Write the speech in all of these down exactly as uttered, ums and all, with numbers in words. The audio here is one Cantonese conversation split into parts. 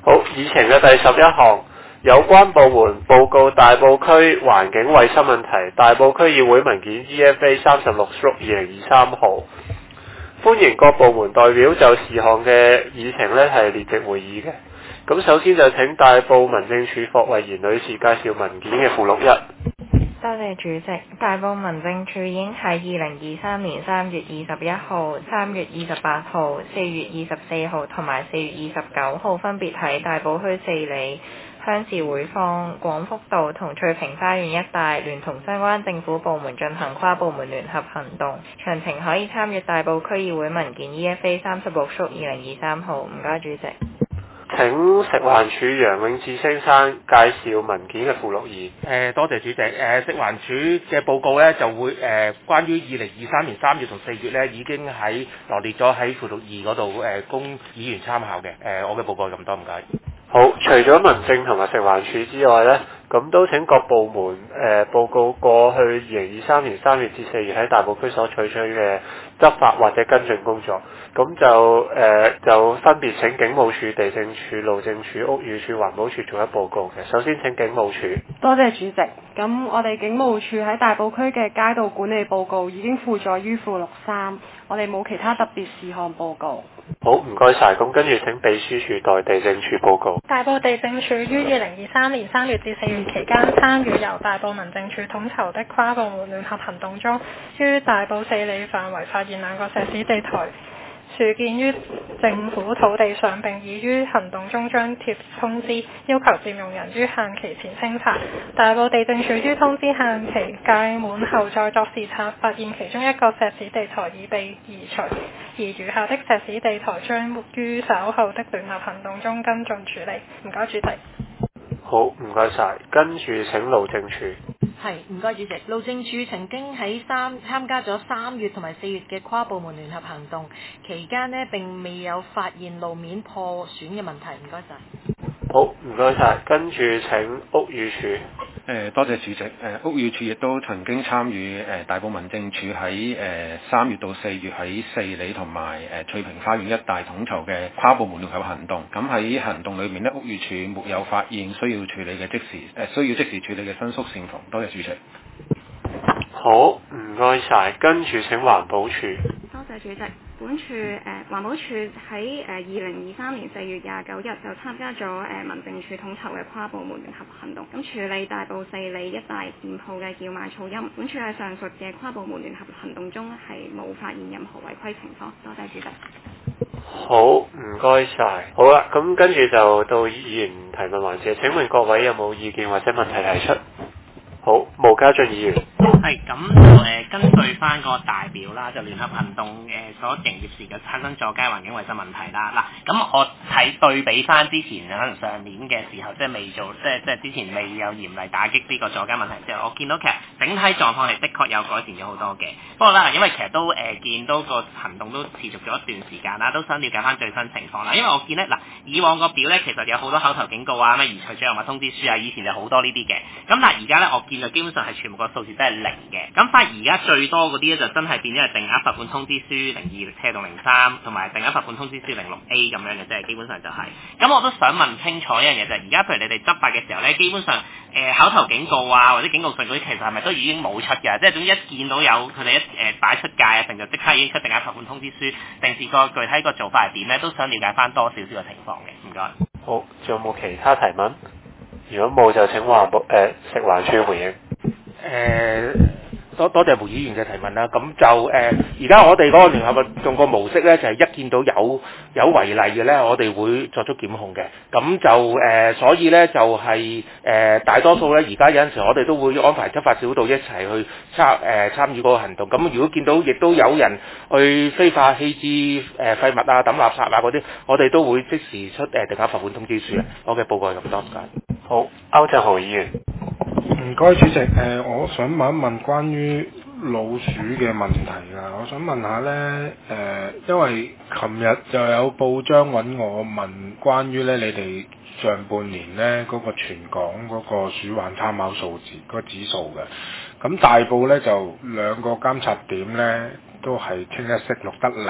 好，議程嘅第十一項，有關部門報告大埔區環境衛生問題，大埔區議會文件 E F A 三十六 二零二三號。歡迎各部門代表就事項嘅議程呢係列席會議嘅。咁首先就請大埔民政處霍慧賢女士介紹文件嘅附錄一。 多謝主席。大埔民政處已經喺二零二三年三月二十一號、三月二十八號、四月二十四號同埋四月二十九號分別喺大埔區四里、鄉事會坊、廣福道同翠屏花園一帶聯同相關政府部門進行跨部門聯合行動。詳情可以參閱大埔區議會文件 E F A 三十六 二零二三號。唔該主席。 請食環署楊永志先生介紹文件嘅附錄二。誒、 呃，多謝主席。誒、呃，食環署嘅報告咧就會誒、呃，關於二零二三年三月同四月咧已經喺羅列咗喺附錄二嗰度誒，供議員參考嘅。誒、呃，我嘅報告係咁多，唔該。 好，除咗民政同埋食環署之外呢，咁都請各部門誒、呃、報告過去二零二三年三月至四月喺大埔區所採取嘅執法或者跟進工作。咁就誒、呃、就分別請警務處、地政處、路政署、屋宇署、環保署做一報告嘅。首先請警務處。 多謝主席。咁我哋警務處喺大埔區嘅街道管理報告已經附載於附錄三，我哋冇其他特別事項報告。 好，唔該晒。咁跟住請秘書處代地政處報告。 大埔地政處於二零二三年三月至四月期間參與由大埔民政處統籌的跨部門聯合行動中，於大埔四里範圍發現兩個石屎地台豎建於政府土地上，並已於行動中張貼通知，要求佔用人於限期前清拆。大埔地政處於通知限期屆滿後再作視察，發現其中一個石屎地台已被移除，而餘下的石屎地台將於稍後的聯合行動中跟進處理。唔該主席。 好，唔該晒。跟住請路政處。 係，唔該主席。路政處曾經喺三參加咗三月同埋四月嘅跨部門聯合行動，期間呢並未有發現路面破損嘅問題。唔該晒。 好，唔該晒。跟住請屋宇署。 誒，多謝主席。誒，屋宇署亦都曾經參與誒大埔民政處喺誒三月到四月喺四里同埋誒翠屏花園一帶統籌嘅跨部門聯合行動。咁喺行動裏面呢，屋宇署沒有發現需要處理嘅即時誒需要即時處理嘅申訴線縫。多謝主席。 好，唔該晒。跟住請環保署。 多謝主席。本處誒、呃、環保署喺誒二零二三年四月廿九日就參加咗誒、呃、民政處統籌嘅跨部門聯合行動，咁處理大埔四里一帶店鋪嘅叫賣噪音。本處喺上述嘅跨部門聯合行動中係冇發現任何違規情況。多謝主席。 好，唔該晒。好啦，咁跟住就到議員提問環節。請問各位有冇意見或者問題提出？好，毛家俊議員。 係咁就誒根據翻個大表啦，就聯合行動誒、呃、所營業時嘅產生阻街環境衛生問題啦。嗱，咁我睇對比翻之前可能上年嘅時候，即係未做，即係即係之前未有嚴厲打擊呢個阻街問題之後，我見到其實整體狀況係的確有改善咗好多嘅。不過啦，因為其實都誒、呃、見到個行動都持續咗一段時間啦，都想了解翻最新情況啦。因為我見咧嗱，以往個表咧其實有好多口頭警告啊、咩移除障礙物通知書啊，以前就好多呢啲嘅。咁但係而家咧，我見到基本上係全部個數字都係零嘅。咁反而而家最多嗰啲咧就真係變咗係定額罰款通知書零二車動零三，同埋定額罰款通知書零六 A 咁樣嘅，即係基本上就係、是。咁我都想問清楚一樣嘢就係、是，而家譬如你哋執法嘅時候咧，基本上誒、呃、口頭警告啊或者警告信嗰啲，其實係咪都已經冇出嘅？即係總之一見到有佢哋一誒擺、呃、出界啊，成就即刻已經出定額罰款通知書，定是個具體個做法係點咧？都想了解翻多少少嘅情況嘅。唔該。 好，仲有冇其他提問？如果冇就請環保誒食環署回應。 誒、呃。多多謝胡議員嘅提問啦，咁就誒而家我哋嗰個聯合運動個模式咧，就係、是、一見到有有違例嘅咧，我哋會作出檢控嘅。咁就誒、呃，所以咧就係、是、誒、呃、大多數咧，而家有陣時我哋都會安排執法小組一齊去參誒、呃、參與嗰個行動。咁如果見到亦都有人去非法棄置誒廢物啊、抌垃圾啊嗰啲，我哋都會即時出誒定額罰款通知書嘅。我嘅報告係咁多，唔該。 好，歐振豪議員。 唔該主席，誒、呃，我想問一問關於老鼠嘅問題啊，我想問下呢，誒、呃，因為琴日就有報章揾我問關於呢你哋上半年呢嗰、那個全港嗰個鼠患參考數字、那個指數嘅，咁大埔呢就兩個監察點呢都係清一色錄得零，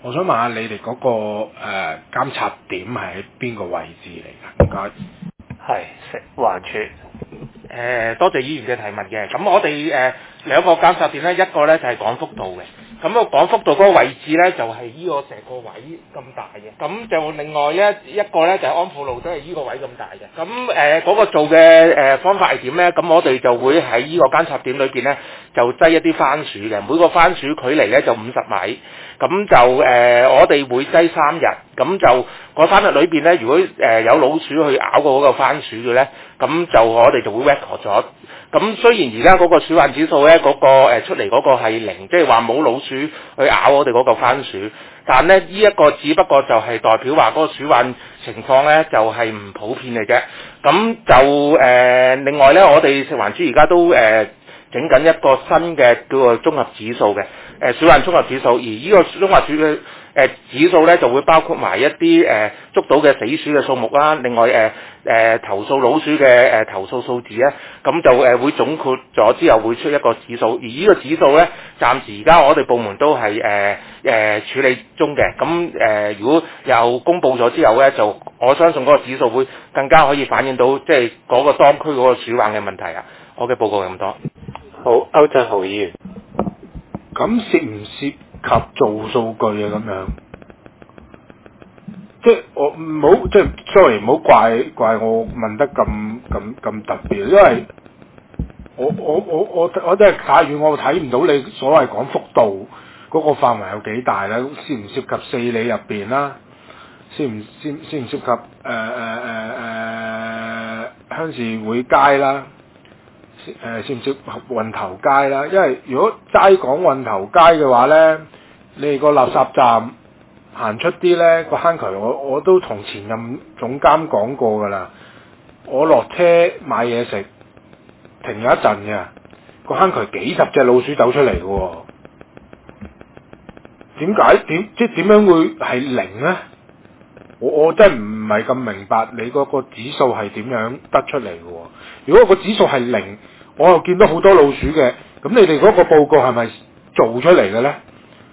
我想問下你哋嗰、嗰個誒、呃、監察點係喺邊個位置嚟㗎？唔該。 係食環署。 誒、呃，多謝議員嘅提問嘅。咁我哋誒、呃、兩個監察點咧，一個咧就係、是、廣福道嘅。咁個廣福道嗰個位置咧，就係、是、依個成個位咁大嘅。咁就另外一一個咧，就係、是、安普路，都係依個位咁大嘅。咁誒嗰個做嘅誒、呃、方法係點咧？咁我哋就會喺依個監察點裏邊咧，就擠一啲番薯嘅。每個番薯距離咧就五十米。咁就誒、呃，我哋會擠三日。咁就嗰三日裏邊咧，如果誒、呃、有老鼠去咬過嗰個番薯嘅咧，咁就我哋就會 record 咗。咁雖然而家嗰個鼠患指數咧，嗰、嗰個、呃、出嚟嗰個係零，即係話冇老鼠去咬我哋嗰個番薯，但咧呢一、呢個只不過就係代表話嗰個鼠患情況咧就係、係、唔普遍嘅啫。咁就誒、呃、另外咧，我哋食環署而家都誒整緊一個新嘅叫做綜合指數嘅誒、呃、鼠患綜合指數，而呢個綜合指嘅誒、呃、指數咧就會包括埋一啲誒、呃、捉到嘅死鼠嘅數目啦，另外誒誒、呃呃、投訴老鼠嘅誒、呃、投訴數字咧，咁就誒、呃、會總括咗之後會出一個指數，而呢個指數咧暫時而家我哋部門都係誒誒處理中嘅，咁誒、呃、如果又公佈咗之後咧，就我相信嗰個指數會更加可以反映到即係嗰個當區嗰個鼠患嘅問題啊。我嘅報告係咁多。 好，歐振豪議員。 咁涉唔涉及做數據啊？咁樣，即係我唔好，即係 sorry，唔好怪怪我問得咁咁咁特別，因為我我我我我真係太遠，我睇唔到你所謂廣福道嗰個範圍有幾大啦，涉唔涉及四里入邊啦？涉唔涉涉唔涉及誒誒誒誒鄉事會街啦？誒涉唔涉及運頭街啦？因為如果齋講運頭街嘅話咧，你哋個垃圾站行出啲咧個坑渠，我我都同前任總監講過㗎啦。我落車買嘢食，停咗一陣嘅，個坑渠幾十隻老鼠走出嚟嘅喎。點解點即係點樣會係零咧？我我真係唔係咁明白你嗰個指數係點樣得出嚟嘅喎？如果個指數係零，我又見到好多老鼠嘅，咁你哋嗰個報告係咪做出嚟嘅咧？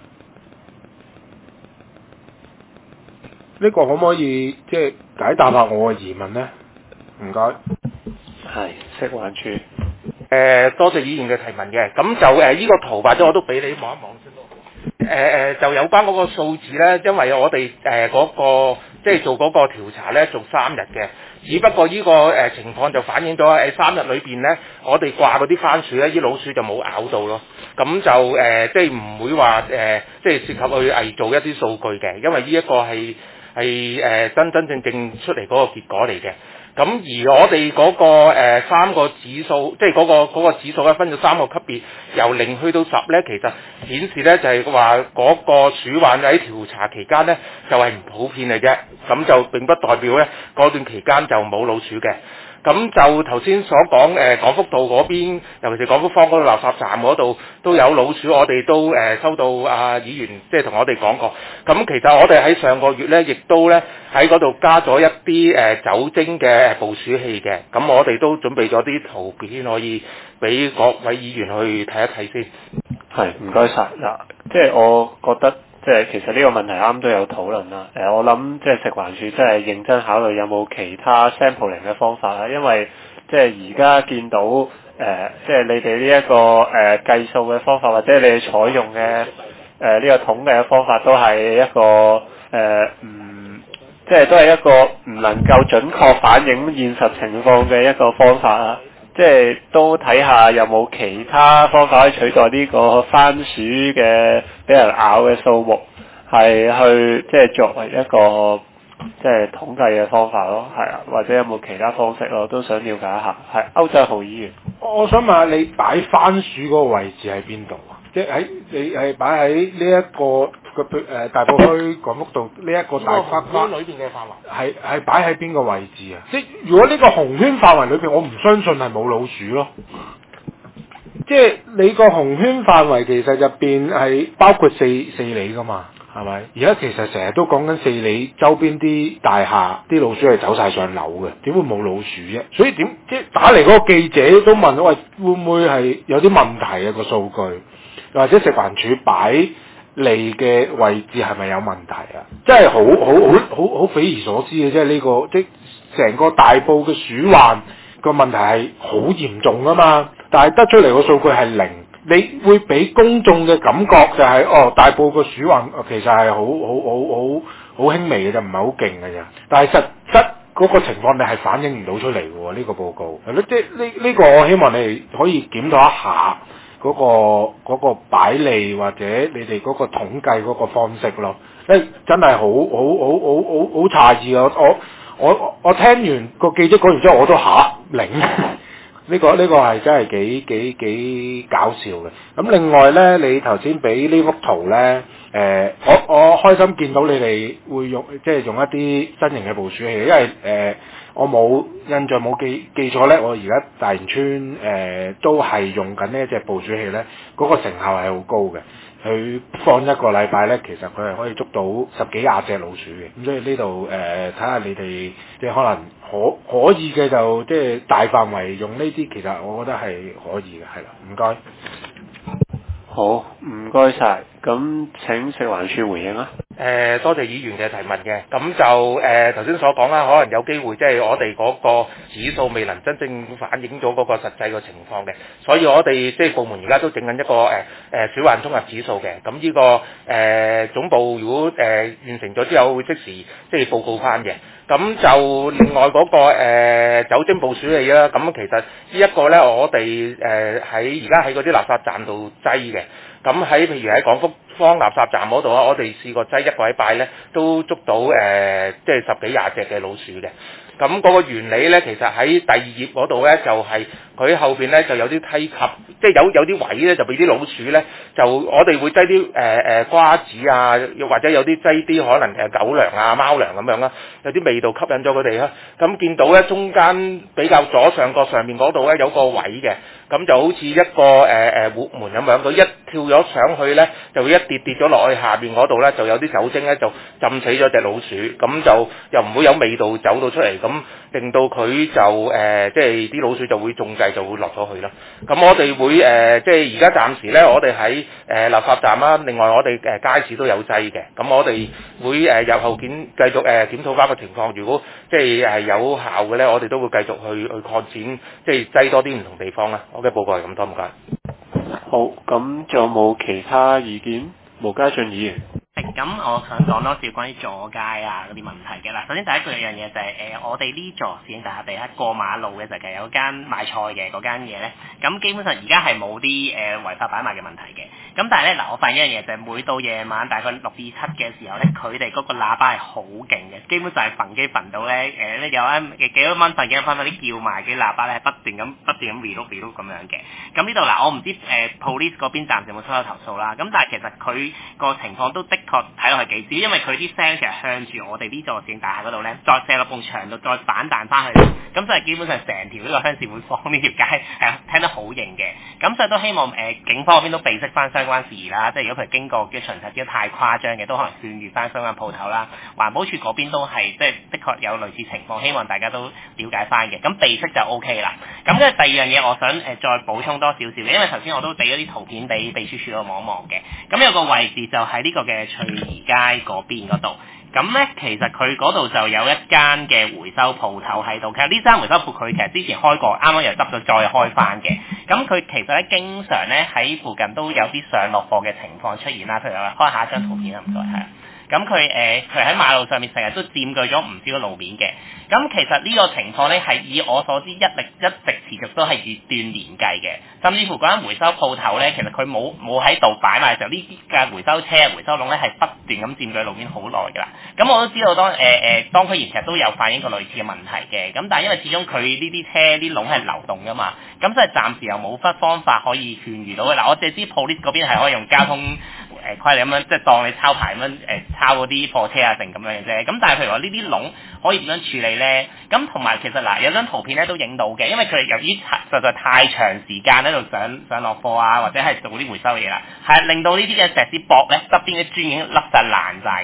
呢個可唔可以即係解答下我嘅疑問咧？唔該。 係食環署。 誒、呃，多謝議員嘅提問嘅，咁就誒依、呃這個圖或者我都俾你望一望先咯。誒、呃、誒，就有關嗰個數字咧，因為我哋誒嗰個即係做嗰個調查咧，做三日嘅，只不過呢、這個誒、呃、情況就反映咗喺三日裏邊咧，我哋掛嗰啲番薯咧，啲老鼠就冇咬到咯。咁就誒、呃，即係唔會話誒、呃，即係涉及去偽造一啲數據嘅，因為呢一個係係誒真真正正出嚟嗰個結果嚟嘅。咁而我哋嗰、那個、呃、三個指數，即係嗰個嗰、那個指數咧，分咗三個級別，由零去到十咧，其實顯示咧就係話嗰個鼠患喺調查期間咧就係、是、唔普遍嘅啫，咁就並不代表咧嗰段期間就冇老鼠嘅。咁就頭先所講誒廣福道嗰邊，尤其是廣福坊嗰個垃圾站嗰度都有老鼠，我哋都誒、呃、收到啊議員即係同我哋講過。咁其實我哋喺上個月咧，亦都咧喺嗰度加咗一啲誒、呃、酒精嘅捕鼠器嘅。咁我哋都準備咗啲圖片可以俾各位議員去睇一睇先。 係，唔該晒。嗱，即係我覺得。即係其實呢個問題啱都有討論啦。誒、呃，我諗即係食環署真係認真考慮有冇其他 sampling 嘅方法啦。因為即係而家見到誒、呃，即係你哋呢一個誒、呃、計數嘅方法，或者你哋採用嘅誒呢個統計嘅方法，都係一個誒唔、呃，即係都係一個唔能夠準確反映現實情況嘅一個方法啦。即係都睇下有冇其他方法可以取代呢個番薯嘅俾人咬嘅數目，係去即係作為一個即係統計嘅方法咯，係啊，或者有冇其他方式咯，都想了解一下。係歐振豪議員， 我想問下你擺番薯嗰個位置喺邊度啊？即係喺你係擺喺呢一個個誒大埔區廣福道呢一個大框框裏邊嘅範圍， 係係擺喺邊個位置啊？即係如果呢個紅圈範圍裏邊，我唔相信係冇老鼠咯。即係你個紅圈範圍其實入邊係包括四四里噶嘛，係咪？而家其實成日都講緊四里周邊啲大廈啲老鼠係走晒上樓嘅，點會冇老鼠啫？所以點即係打嚟嗰個記者都問，喂，會唔會係有啲問題啊個數據？或者食環署擺利嘅位置係咪有問題啊？真係好好好好好匪夷所思嘅，即係呢個即成個大埔嘅鼠患個問題係好嚴重啊嘛，但係得出嚟個數據係零，你會俾公眾嘅感覺就係、是、哦大埔個鼠患其實係好好好好好輕微嘅就唔係好勁嘅咋，但係實質嗰個情況你係反映唔到出嚟嘅喎，呢、這個報告係咯，即係呢呢個我希望你哋可以檢討一下。嗰、那個嗰、那個擺利或者你哋嗰個統計嗰個方式咯，誒真係好好好好好好詫異啊！我我我聽完個記者講完之後，我都嚇零，呢、這個呢、這個係真係幾幾幾搞笑嘅。咁另外咧，你頭先俾呢幅圖咧，誒、呃、我我開心見到你哋會用即係用一啲新型嘅捕鼠器，因為誒。呃我冇印象冇記記錯咧，我而家大元村誒、呃、都係用緊呢一隻捕鼠器咧，嗰、那個成效係好高嘅。佢放一個禮拜咧，其實佢係可以捉到十幾廿隻老鼠嘅。咁所以呢度誒睇下你哋即係可能可可以嘅就即係大範圍用呢啲，其實我覺得係可以嘅，係啦，唔該。 好，唔該晒。咁請食環署回應啊。 誒、呃，多謝議員嘅提問嘅。咁就誒頭先所講啦，可能有機會即係我哋嗰個指數未能真正反映咗嗰個實際嘅情況嘅，所以我哋即係部門而家都整緊一個誒誒鼠患綜合指數嘅。咁呢、這個誒、呃、總部如果誒、呃、完成咗之後，會即時即係報告翻嘅。咁就另外嗰、那個、呃、酒精捕鼠器啦，咁其實呢一個咧，我哋誒喺而家喺嗰啲垃圾站度擠嘅。咁喺譬如喺廣福坊垃圾站嗰度啊，我哋試過擠一個禮拜咧，都捉到誒、呃、即係十幾廿隻嘅老鼠嘅。咁嗰個原理咧，其實喺第二頁嗰度咧，就係、是、佢後邊咧就有啲梯級，即係有有啲位咧就俾啲老鼠咧，就我哋會擠啲誒誒瓜子啊，又或者有啲擠啲可能誒狗糧啊、貓糧咁樣啦，有啲味道吸引咗佢哋啦。咁見到咧中間比較左上角上面嗰度咧有個位嘅，咁就好似一個誒誒活門咁樣，佢一跳咗上去咧，就會一跌跌咗落去下邊嗰度咧，就有啲酒精咧就浸死咗隻老鼠，咁就又唔會有味道走到出嚟。咁令到佢就誒、呃，即係啲老鼠就會中計，就會落咗去啦。咁我哋會誒、呃，即係而家暫時咧，我哋喺誒垃圾站啦，另外我哋誒、呃、街市都有劑嘅。咁我哋會誒日後檢繼續誒、呃、檢討翻個情況。如果即係係有效嘅咧，我哋都會繼續去去擴展，即係劑多啲唔同地方啦。我嘅報告係咁多，唔該。 好，咁仲有冇其他意見？毛家俊議員。 咁我想講多少關於阻街啊嗰啲問題嘅啦。首先第一個樣嘢就係、是、誒、呃、我哋呢座市政大廈地下過馬路嘅時候，其實有間賣菜嘅嗰間嘢咧。咁基本上而家係冇啲誒違法擺賣嘅問題嘅。咁但係咧嗱，我發現一樣嘢就係、是、每到夜晚大概六至七嘅時候咧，佢哋嗰個喇叭係好勁嘅，基本上係焚機焚到咧誒咧有一幾多蚊份幾多分嗰啲叫賣嘅喇叭咧係不斷咁不斷咁 reload reload 咁樣嘅。咁呢度嗱，我唔知誒、呃、police 嗰邊暫時有冇收到投訴啦。咁但係其實佢個情況都的確睇落去幾少，因為佢啲聲其實向住我哋呢座市政大廈嗰度咧，再射落埲牆度，再反彈翻去，咁所以基本上成條呢個鄉事會坊呢條街係聽得好型嘅。咁所以都希望誒、呃、警方嗰邊都備悉翻相關事宜啦，即係如果譬如經過嘅巡查啲太誇張嘅，都可能勸喻翻相關鋪頭啦。環保署嗰邊都係即係的確有類似情況，希望大家都了解翻嘅。咁備悉就 O K 啦。咁跟住第二樣嘢，我想誒、呃、再補充多少少嘅，因為頭先我都俾咗啲圖片俾秘書處度望一望嘅。咁有個位置就喺呢個嘅翠怡街嗰邊嗰度。咁咧，其實佢嗰度就有一間嘅回收鋪頭喺度。其實呢間回收鋪佢其實之前開過，啱啱又執咗再開翻嘅。咁佢其實咧經常咧喺附近都有啲上落貨嘅情況出現啦。譬如話開下一張圖片啊，唔該係。咁佢誒佢喺馬路上面成日都佔據咗唔少嘅路面嘅。咁其實呢個情況咧係以我所知一力一直持續都係月斷年計嘅，甚至乎嗰間回收鋪頭咧，其實佢冇冇喺度擺賣嘅時候，呢啲嘅回收車、回收籠咧係不斷咁佔據路面好耐㗎啦。咁我都知道當誒誒、呃、當區其實都有反映過類似嘅問題嘅，咁但係因為始終佢呢啲車啲籠係流動㗎嘛，咁所以暫時又冇乜方法可以勸喻到嘅。嗱，我淨係知 police 嗰邊係可以用交通誒規例咁樣，即係當你抄牌咁樣誒抄嗰啲貨車啊成咁樣嘅啫。咁但係譬如話呢啲籠可以點樣處理咧？咁同埋其實嗱有張圖片咧都影到嘅，因為佢哋由於實在太長時間喺度上上落貨啊，或者係做啲回收嘢啦，係令到呢啲嘅石屎駁咧側邊嘅磚已經凹晒爛晒㗎啦。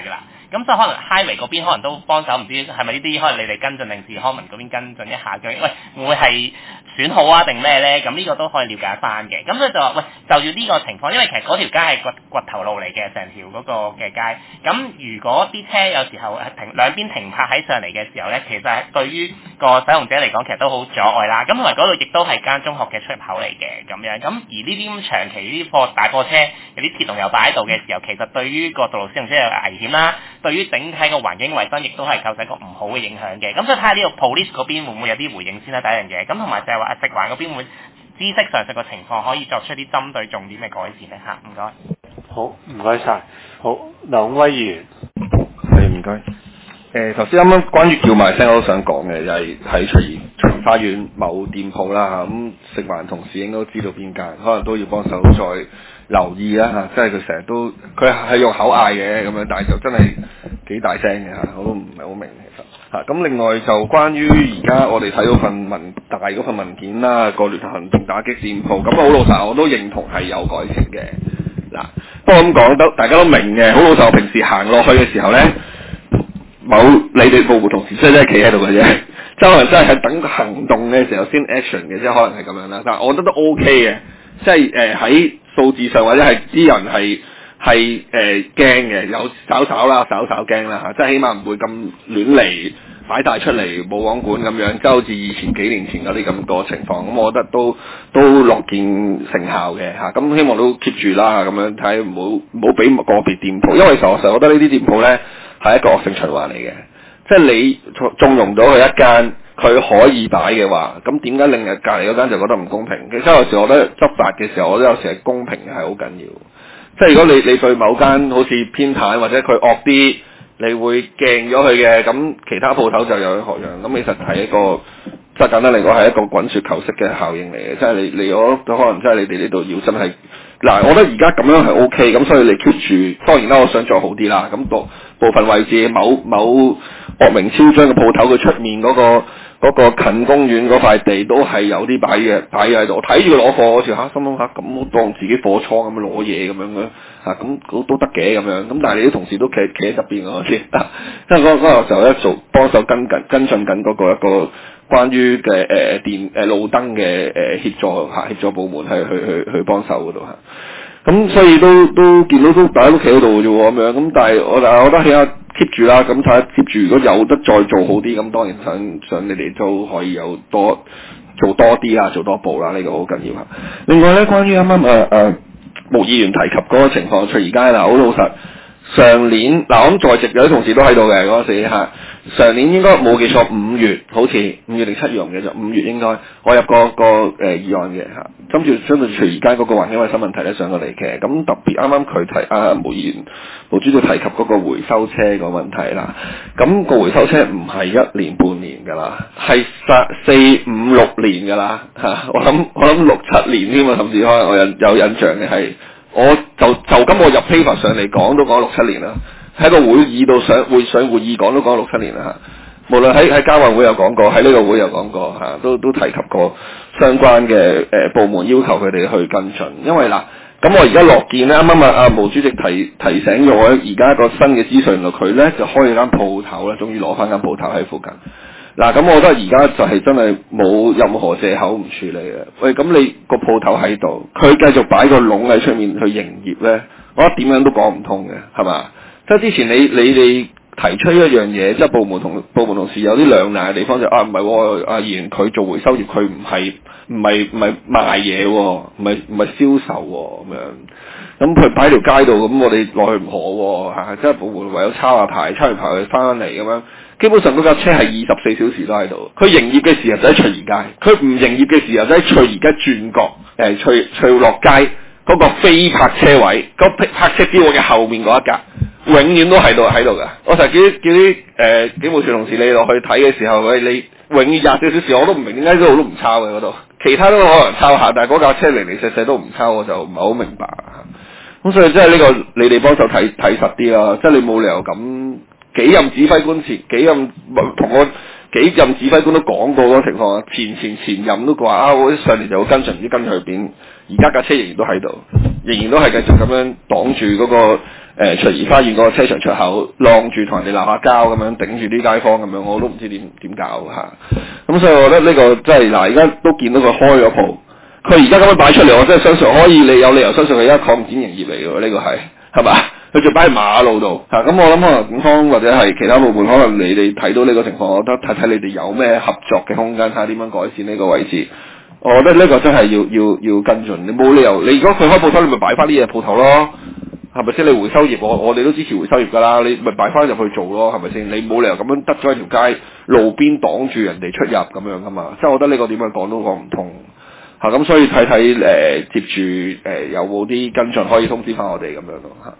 咁所以可能 highway 嗰邊可能都幫手，唔知係咪呢啲可能你哋跟進定是康文嗰邊跟進一下嘅？喂，會唔會係損耗啊定咩咧？咁呢個都可以了解翻嘅。咁所以就話喂，就住呢個情況，因為其實嗰條街係掘掘頭路嚟嘅，成條嗰個嘅街。咁如果啲車有時候係停兩邊停泊喺上嚟嘅時候咧，其實係對於個使用者嚟講，其實都好阻礙啦。咁同埋嗰度亦都係間中學嘅出入口嚟嘅咁樣。咁而呢啲咁長期呢啲貨大貨車有啲鐵籠又擺喺度嘅時候，其實對於個道路使用者有危險啦，對於整體個環境衞生亦都係構成一個唔好嘅影響嘅。咁所以睇下呢個 police 嗰邊會唔會有啲回應先啦，第一樣嘢。咁同埋就係話食環嗰邊會知識上述個情況可以作出啲針對重點嘅改善咧嚇。唔該。 好，唔該晒。好，梁威議員。 係唔該。誒頭先啱啱關於叫賣聲我都想講嘅，就係喺翠怡翠怡花園某店鋪啦嚇，咁食環同事應該都知道邊間，可能都要幫手再留意啦嚇，即係佢成日都佢係用口嗌嘅咁樣，但係就真係幾大聲嘅嚇，我都唔係好明其實嚇。咁另外就關於而家我哋睇到份文大嗰份文件啦，個聯合行動打擊店鋪，咁好老實我都認同係有改善嘅嗱。不過咁講都大家都明嘅，好老實我平時行落去嘅時候咧。某你哋部門同事真係企喺度嘅啫，即係可能真係等行動嘅時候先 action 嘅，即係可能係咁樣啦。但係我覺得都 OK 嘅，即係誒喺數字上或者係啲人係係誒驚嘅，有稍稍啦，稍稍驚啦嚇，即係起碼唔會咁亂嚟擺大出嚟冇網管咁樣，即係好似以前幾年前嗰啲咁個情況。咁我覺得都都樂見成效嘅嚇，咁希望都 keep 住啦咁樣睇，唔好唔好俾個別店鋪，因為實我成日覺得呢啲店鋪咧。係一個惡性循環嚟嘅，即係你縱容咗佢一間，佢可以擺嘅話，咁點解另日隔離嗰間就覺得唔公平？其實有時我覺得執法嘅時候，我覺得有時係公平係好緊要。即係如果你你對某間好似偏袒或者佢惡啲，你會鏡咗佢嘅，咁其他鋪頭就有樣學樣。咁其實係一個即係簡單嚟講係一個滾雪球式嘅效應嚟嘅，即係你你我可能即係你哋呢度要真係。嗱，我覺得而家咁樣係 O K，咁所以你 keep 住，當然啦，我想做好啲啦。咁部部分位置某某惡名昭彰嘅鋪頭，佢出面嗰、嗰個嗰個近公園嗰塊地都係有啲擺嘅擺喺度，睇住佢攞貨嗰時嚇，心諗下咁當自己貨倉咁樣攞嘢咁樣嘅嚇，咁都都得嘅咁樣。咁但係你啲同事都企企喺側邊嗰啲，即係嗰嗰個時候咧做幫手跟緊跟進緊嗰個一個。關於嘅誒電誒路燈嘅誒協助嚇協助部門係去去去幫手嗰度嚇，咁所以都都見到都大家都企喺度嘅啫喎咁樣，咁但係我但係我覺得起碼 keep 住啦，咁睇下 keep 住，如果有得再做好啲，咁當然想想你哋都可以有多做多啲啊，做多步啦，呢、這個好緊要嚇。另外咧，關於啱啱誒誒毛議員提及嗰個情況，翠怡街嗱好老實，上年嗱我諗在席有啲同事都喺度嘅嗰陣時嚇。上年應該冇記錯，五月好似五月定七月唔記得咗，五月應該我入過個誒議案嘅嚇，跟住相對翠怡街嗰個環境衞生問題咧上過嚟嘅，咁特別啱啱佢提啊毛議員毛主席提及嗰個回收車個問題啦，咁個回收車唔係一年半年㗎啦，係四五六年㗎啦嚇，我諗我諗六七年添啊，甚至可能我有有印象嘅係，我就就咁我入 paper 上嚟講都講六七年啦。喺個會議度上會上會議講都講六七年啦嚇，無論喺喺交運會有講過，喺呢個會有講過嚇，都都提及過相關嘅誒、呃、部門要求佢哋去跟進，因為嗱，咁我而家樂見咧，啱啱啊阿毛主席提提醒咗我，而家個新嘅資訊，佢咧就開咗間鋪頭啦，終於攞翻間鋪頭喺附近。嗱，咁我覺得而家就係真係冇任何藉口唔處理嘅。喂，咁你個鋪頭喺度，佢繼續擺個籠喺出面去營業咧，我覺得點樣都講唔通嘅，係嘛？即係之前你你哋提出一樣嘢，即係部門同部門同事有啲兩難嘅地方就啊唔係喎，阿議員佢做回收業佢唔係唔係唔係賣嘢喎，唔係唔係銷售喎咁樣，咁佢擺條街度咁我哋落去唔可喎嚇，即係部門唯有抄下牌，抄完牌佢翻返嚟咁樣，基本上嗰架車係二十四小時都喺度，佢營業嘅時候就喺翠怡街，佢唔營業嘅時候就喺翠怡街轉角誒翠翠樂街嗰個非泊車位，嗰泊車標位嘅後面嗰一格。永遠都喺度喺度㗎，我成日叫啲叫啲誒警務處同事你落去睇嘅時候，喂你永遠廿四小時我都唔明點解嗰度都唔抄嘅嗰度，其他都可能抄下，但係嗰架車零零舍舍都唔抄，我就唔係好明白。咁所以即係呢個你哋幫手睇睇實啲啦，即係你冇理由咁幾任指揮官前幾任同我幾任指揮官都講過嗰個情況啊，前前前任都話啊，我上年就跟上唔知跟去邊，而家架車仍然都喺度，仍然都係繼續咁樣擋住嗰個。誒誒隨怡花園嗰個車場出口，晾住同人哋鬧下交咁樣，頂住啲街坊咁樣，我都唔知點點搞嚇。咁所以我覺得呢個真係嗱，而家都見到佢開咗鋪，佢而家咁樣擺出嚟，我真係相信可以，你有理由相信佢而家擴展營業嚟嘅喎，呢個係係嘛？佢就擺喺馬路度嚇，咁、啊、我諗可能警方或者係其他部門，可能你哋睇到呢個情況，我覺得睇睇你哋有咩合作嘅空間，睇下點樣改善呢個位置。我覺得呢個真係要要要跟進，你冇理由，你如果佢開鋪頭，你咪擺翻啲嘢鋪頭咯，係咪先？你回收業，我我哋都支持回收業㗎啦，你咪擺翻入去做咯，係咪先？你冇理由咁樣得咗一條街路邊擋住人哋出入咁樣㗎嘛，即係我覺得呢個點樣講都講唔通嚇，咁、啊、所以睇睇誒接住誒、呃、有冇啲跟進可以通知翻我哋咁樣咯嚇。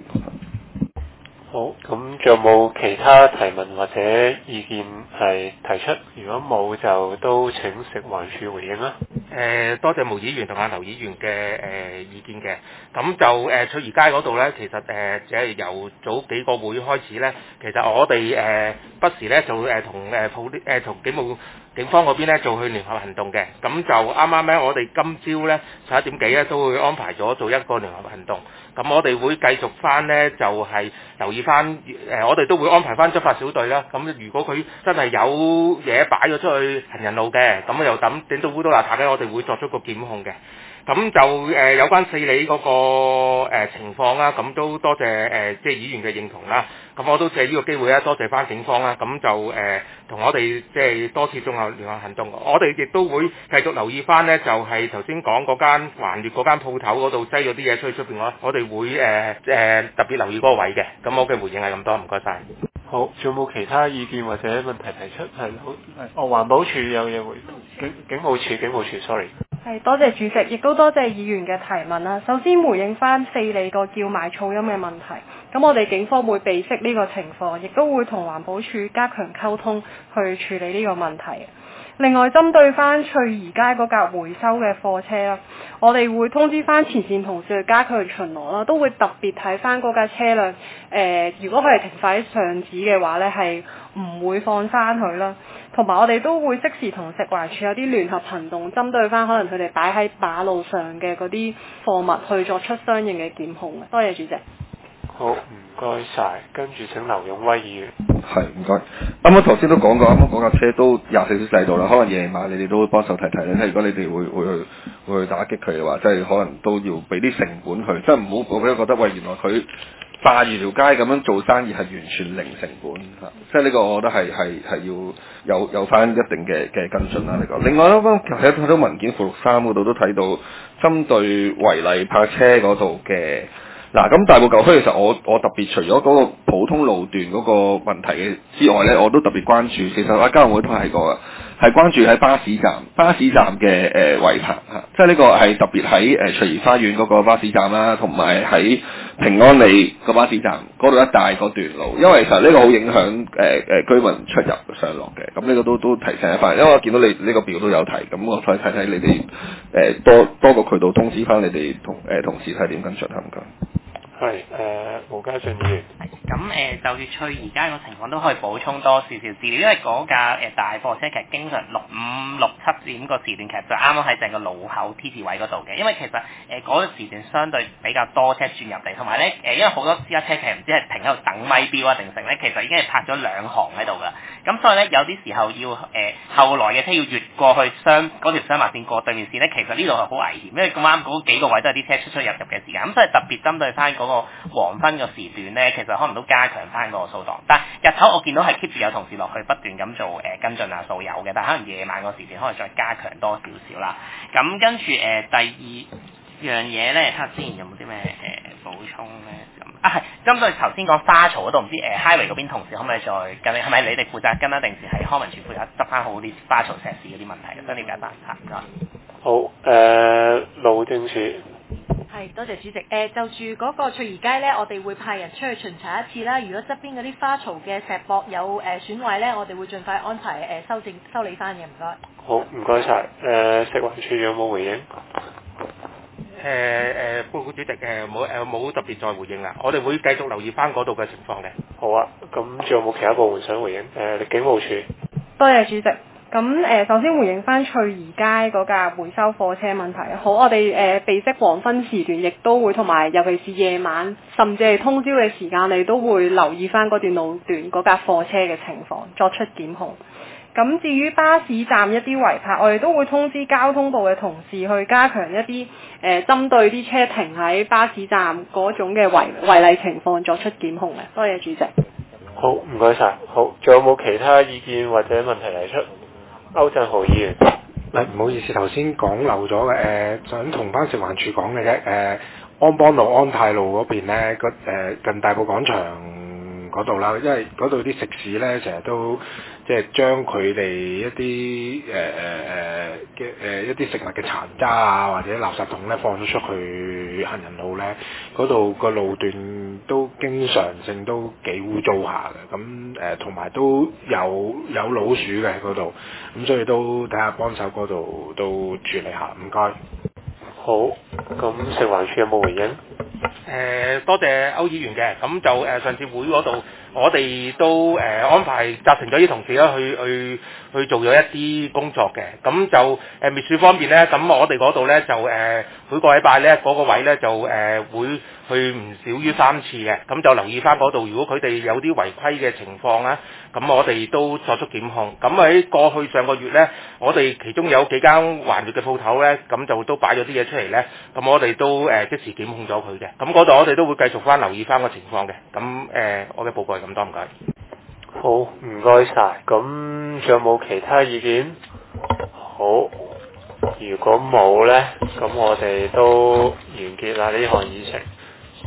好，咁仲有冇其他提問或者意見係提出？如果冇就都請食環署回應啦。 誒、呃，多謝毛議員同阿劉議員嘅誒、呃、意見嘅。咁就誒翠怡街嗰度咧，其實誒只係由早幾個會開始咧，其實我哋誒、呃、不時咧就誒同誒普啲誒同警務警方嗰邊咧做去聯合行動嘅。咁就啱啱咧，我哋今朝咧十一點幾咧都會安排咗做一個聯合行動。咁我哋會繼續翻呢，就係、是、留意翻誒、呃，我哋都會安排翻執法小隊啦。咁如果佢真係有嘢擺咗出去行人路嘅，咁又等整到污糟邋遢咧，我哋會作出個檢控嘅。咁就誒、呃、有關四里嗰、那個、呃、情況啦，咁都多謝誒、呃、即係議員嘅認同啦。咁我都借呢個機會咧，多謝翻警方啦。咁就誒同、呃、我哋即係多次綜合聯合行動，我哋亦都會繼續留意翻呢，就係頭先講嗰間環列嗰間鋪頭嗰度擠咗啲嘢出去出邊，我我哋會誒誒、呃呃、特別留意嗰個位嘅。咁我嘅回應係咁多，唔該晒。 好，仲有冇其他意見或者問題提出？係好，哦，環保署有嘢回警警務處警務處 ，sorry。 係多謝主席，亦都多謝議員嘅提問啦。首先回應翻四里個叫賣噪音嘅問題，咁我哋警方會備悉呢個情況，亦都會同環保署加強溝通去處理呢個問題。另外，針對翻翠怡街嗰架回收嘅貨車啦，我哋會通知翻前線同事去加強巡邏啦，都會特別睇翻嗰架車輛。誒、呃，如果佢係停擺喺上址嘅話呢，係唔會放翻佢啦。同埋我哋都會適時同食環署有啲聯合行動，針對翻可能佢哋擺喺馬路上嘅嗰啲貨物去作出相應嘅檢控。多謝主席。 好，唔該晒。跟住請劉勇威議員。 係，唔該。啱啱頭先都講過，啱啱嗰架車都廿四小時喺度啦。可能夜晚你哋都會幫手睇睇咧。即係如果你哋會會去會去打擊佢嘅話，即係可能都要俾啲成本佢。即係唔好我俾佢覺得喂，原來佢霸住條街咁樣做生意係完全零成本嚇。即係呢個我覺得係係係要有有翻一定嘅嘅跟進啦。呢個另外咧，剛睇睇到文件附錄三嗰度都睇到針對違例泊車嗰度嘅。嗱，咁大埔舊區其實我我特別除咗嗰個普通路段嗰個問題嘅之外咧，我都特別關注。其實阿交通會都係過嘅，係關注喺巴士站巴士站嘅誒違泊嚇，即係呢個係特別喺誒翠怡花園嗰個巴士站啦，同埋喺平安里個巴士站嗰度一帶嗰段路，因為其實呢個好影響誒誒、呃、居民出入上落嘅。咁呢個都都提醒一翻，因為我見到你呢個表都有提，咁我再睇睇你哋誒、呃、多多個渠道通知翻你哋同誒、呃、同事睇點跟進唔該。 係誒，毛家俊議員。 係咁誒，就住翠怡街個情況都可以補充多少少資料，因為嗰架誒、呃、大貨車其實經常六五六七點個時段，其實就啱啱喺正個路口 T 字位嗰度嘅。因為其實誒嗰、呃那個時段相對比較多車轉入嚟，同埋咧誒，因為好多私家車其實唔知係停喺度等咪標啊定成咧，其實已經係泊咗兩行喺度㗎。咁所以咧有啲時候要誒、呃、後來嘅車要越過去雙嗰條雙白線過對面線咧，其實呢度係好危險，因為咁啱嗰幾個位都係啲車出出入入嘅時間，咁所以特別針對翻嗰個黃昏嘅時段咧，其實可能都加強翻嗰個掃檔。但日頭我見到係 keep 住有同事落去不斷咁做誒、呃、跟進啊掃油嘅，但係可能夜晚個時段可能再加強多少少啦。咁跟住誒、呃、第二樣嘢咧，睇下之前有冇啲咩誒補充咧？咁啊係針對頭先講花槽嗰度，唔知誒、呃、highway 嗰邊同事可唔可以再跟？係咪你哋負責跟啊？定時係康文署負責執翻好啲花槽石屎嗰啲問題嘅？真係了解翻嚇唔該。 好誒、呃，路政署。 係，多謝主席。誒、呃，就住嗰個翠怡街呢，我哋會派人出去巡查一次啦。如果側邊嗰啲花槽嘅石壆有誒、呃、損壞呢，我哋會盡快安排誒、呃、修正修理翻嘅。唔該。 好，唔該晒。誒、呃，食環署有冇回應？ 誒誒，報告主席誒冇誒冇特別再回應啦，我哋會繼續留意翻嗰度嘅情況嘅。 好啊，咁仲有冇其他部門想回應？誒、呃，警務處。 多謝主席。 咁誒、呃，首先回應翻翠怡街嗰架回收貨車問題。好，我哋誒、呃、備悉黃昏時段，亦都會同埋，尤其是夜晚，甚至係通宵嘅時間，你都會留意翻嗰段路段嗰架貨車嘅情況，作出檢控。咁至於巴士站一啲違泊，我哋都會通知交通部嘅同事去加強一啲誒、呃、針對啲車停喺巴士站嗰種嘅違違例情況作出檢控嘅。多謝主席。 好，唔該晒。好，仲有冇其他意見或者問題提出？歐振豪議員。 唔唔好意思，頭先講漏咗嘅，誒、呃、想同翻食環署講嘅啫，誒、呃、安邦路、安泰路嗰邊咧，個、呃、近大埔廣場嗰度啦，因為嗰度啲食肆咧成日都即係將佢哋一啲誒誒誒嘅誒一啲食物嘅殘渣啊，或者垃圾桶咧放咗出去行人路咧，嗰度個路段都經常性都幾污糟下嘅，咁誒同埋都有有老鼠嘅喺嗰度，咁所以都睇下幫手嗰度都處理下，唔該。 好，咁食環署有冇回應？ 誒、呃，多謝歐議員嘅，咁就誒、呃、上次會嗰度，我哋都誒、呃、安排集成咗啲同事啦，去去去做咗一啲工作嘅，咁就誒、呃、滅鼠方面咧，咁我哋嗰度咧就誒、呃、每個禮拜咧嗰個位咧就誒、呃、會去唔少於三次嘅，咁就留意翻嗰度，如果佢哋有啲違規嘅情況啦，咁我哋都作出檢控。咁喺過去上個月咧，我哋其中有幾間環粵嘅鋪頭咧，咁就都擺咗啲嘢出嚟咧，咁我哋都誒、呃、即時檢控咗佢嘅。咁嗰度我哋都會繼續翻留意翻個情況嘅。咁誒、呃，我嘅報告係咁多，唔該。 好，唔該晒。咁仲有冇其他意見？好，如果冇咧，咁我哋都完結啦呢項議程。